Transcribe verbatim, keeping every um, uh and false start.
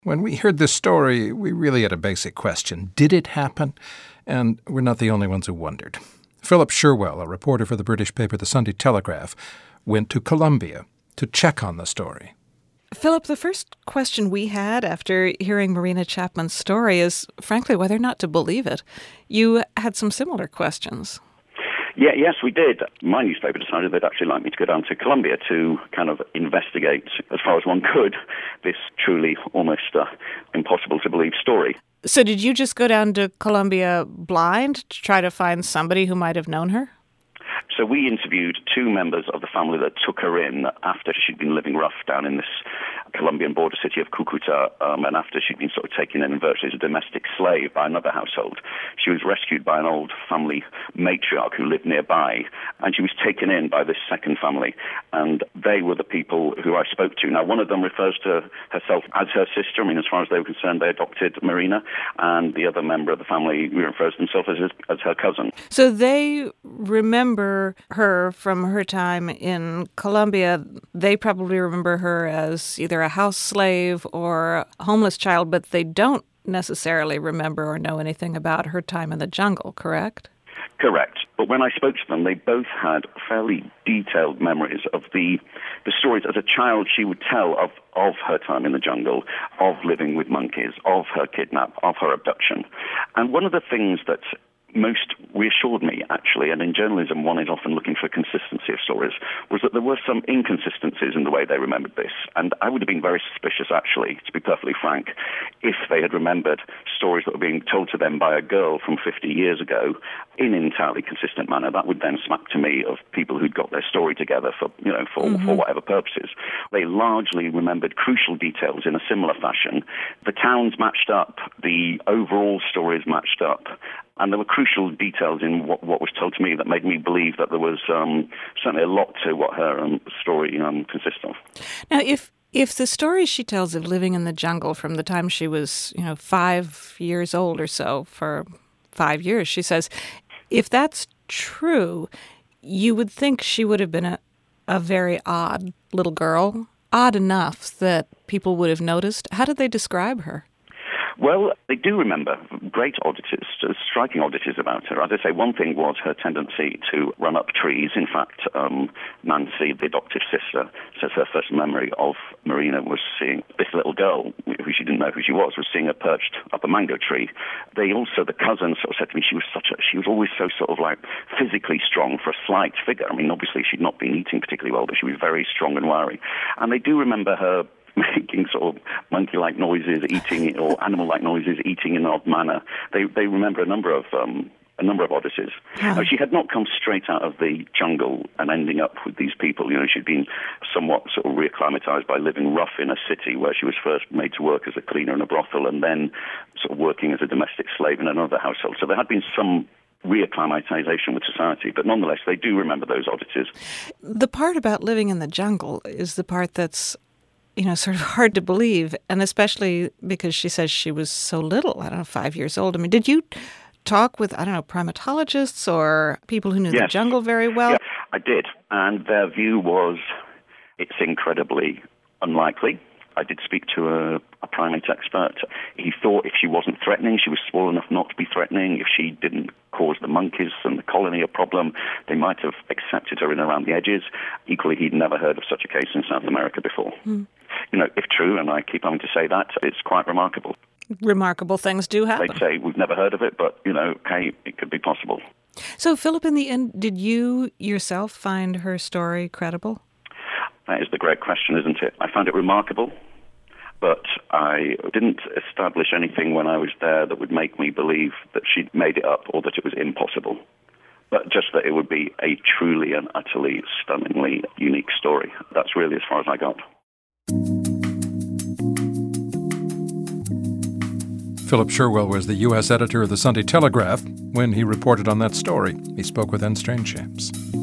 When we heard this story, we really had a basic question. Did it happen? And we're not the only ones who wondered. Philip Sherwell, a reporter for the British paper The Sunday Telegraph, went to Colombia to check on the story. Philip, the first question we had after hearing Marina Chapman's story is, frankly, whether or not to believe it. You had some similar questions. Yeah, yes, we did. My newspaper decided they'd actually like me to go down to Colombia to kind of investigate, as far as one could, this truly almost uh, impossible-to-believe story. So did you just go down to Colombia blind to try to find somebody who might have known her? So we interviewed two members of the family that took her in after she'd been living rough down in this Colombian border city of Cucuta, um, and after she'd been sort of taken in virtually as a domestic slave by another household. She was rescued by an old family matriarch who lived nearby, and she was taken in by this second family, and they were the people who I spoke to. Now, one of them refers to herself as her sister. I mean, as far as they were concerned, they adopted Marina, and the other member of the family refers to himself as, his, as her cousin. So they remember her from her time in Colombia. They probably remember her as either a house slave or a homeless child, but they don't necessarily remember or know anything about her time in the jungle, correct? Correct. But when I spoke to them, they both had fairly detailed memories of the the stories as a child she would tell of, of her time in the jungle, of living with monkeys, of her kidnap, of her abduction. And one of the things that most reassured me, actually, and in journalism one is often looking for consistency of stories, was that there were some inconsistencies in the way they remembered this. And I would have been very suspicious, actually, to be perfectly frank, if they had remembered stories that were being told to them by a girl from fifty years ago in an entirely consistent manner. That would then smack to me of people who'd got their story together for, you know, for, mm-hmm. for whatever purposes. They largely remembered crucial details in a similar fashion. The towns matched up, the overall stories matched up, and there were crucial details in what, what was told to me that made me believe that there was um, certainly a lot to what her um, story um, consists of. Now, if if the stories she tells of living in the jungle from the time she was, you know, five years old or so, for five years, she says, if that's true, you would think she would have been a, a very odd little girl, odd enough that people would have noticed. How did they describe her? Well, they do remember great oddities, striking oddities about her. As I say, one thing was her tendency to run up trees. In fact, um, Nancy, the adoptive sister, says her first memory of Marina was seeing this little girl, who she didn't know who she was, was seeing her perched up a mango tree. They also, the cousin sort of said to me, she was such a, she was always so sort of like physically strong for a slight figure. I mean, obviously she'd not been eating particularly well, but she was very strong and wiry. And they do remember her making sort of monkey-like noises, eating, or animal-like noises, eating in an odd manner. They they remember a number of um, a number of oddities. Yeah. Now, she had not come straight out of the jungle and ending up with these people. You know, she'd been somewhat sort of reacclimatized by living rough in a city where she was first made to work as a cleaner in a brothel and then sort of working as a domestic slave in another household. So there had been some reacclimatization with society, but nonetheless, they do remember those oddities. The part about living in the jungle is the part that's, you know, sort of hard to believe, and especially because she says she was so little, I don't know, five years old. I mean, did you talk with, I don't know, primatologists or people who knew yes. the jungle very well? Yeah, I did, and their view was it's incredibly unlikely. I did speak to a, a primate expert. He thought if she wasn't threatening, she was small enough not to be threatening. If she didn't cause the monkeys and the colony a problem, they might have accepted her in around the edges. Equally, he'd never heard of such a case in South America before. Mm. You know, if true, and I keep having to say that, it's quite remarkable. Remarkable things do happen. They'd say, we've never heard of it, but, you know, okay, it could be possible. So, Philip, in the end, did you yourself find her story credible? That is the great question, isn't it? I found it remarkable, but I didn't establish anything when I was there that would make me believe that she'd made it up or that it was impossible, but just that it would be a truly and utterly stunningly unique story. That's really as far as I got. Philip Sherwell was the U S editor of the Sunday Telegraph when he reported on that story. He spoke with N. Strange James.